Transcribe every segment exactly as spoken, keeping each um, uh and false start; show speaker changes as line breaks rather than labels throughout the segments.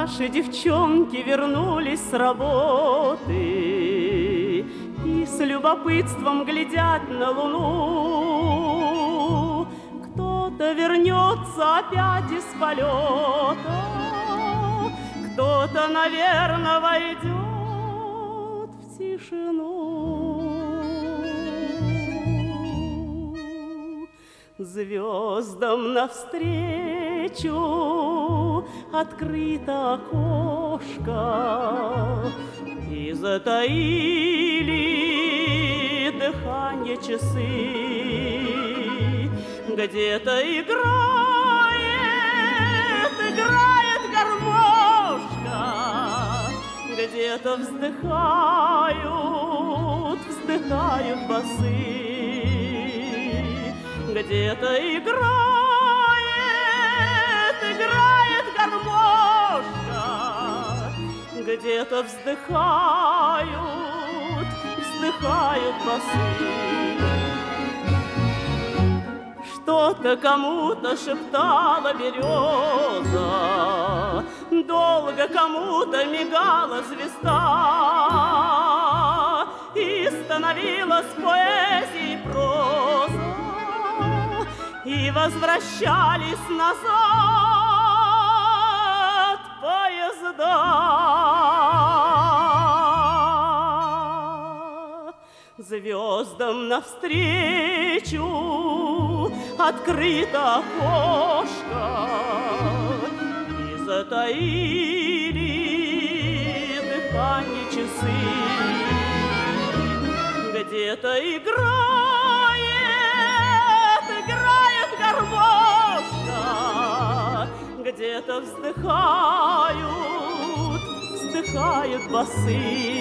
Наши девчонки вернулись с работы и с любопытством глядят на луну. Кто-то вернется опять из полета, кто-то, наверное, войдет в тишину. Звездам навстречу открыто окошко, и затаили дыхание часы. Где-то играет, играет гармошка, где-то вздыхают, вздыхают басы. Где-то играет, играет гармошка, где-то вздыхают, вздыхают басы. Что-то кому-то шептала береза, долго кому-то мигала звезда, и становилась поэзией проза, и возвращались назад поезда. Звездам навстречу открыто окошко, и затаили дыхание часы. Где-то играет, играет гармошка, где-то вздыхают, вздыхают басы.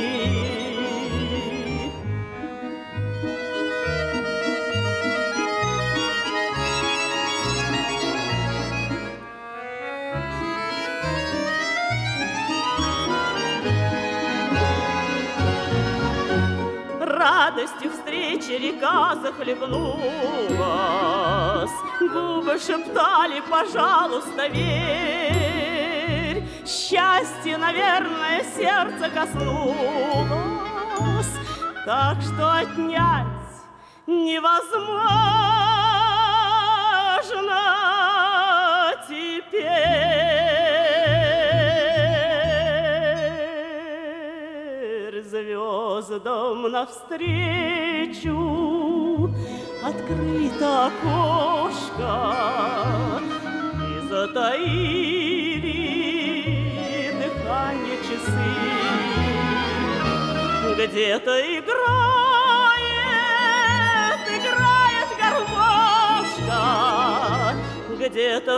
Радостью встречи река захлебнулась, губы шептали: пожалуйста, верь. Счастье, наверное, сердце коснулось, так что отнять невозможно теперь. Звездам навстречу открыто окошко, и затаили дыхание часы. Где-то играет, играет гармошка, где-то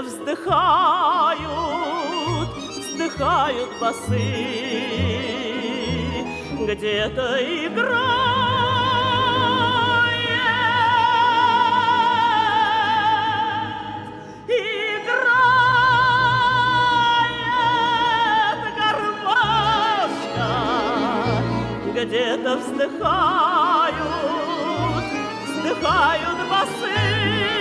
вздыхают, вздыхают басы. Где-то играет, играет гармошка, где-то вздыхают, вздыхают басы.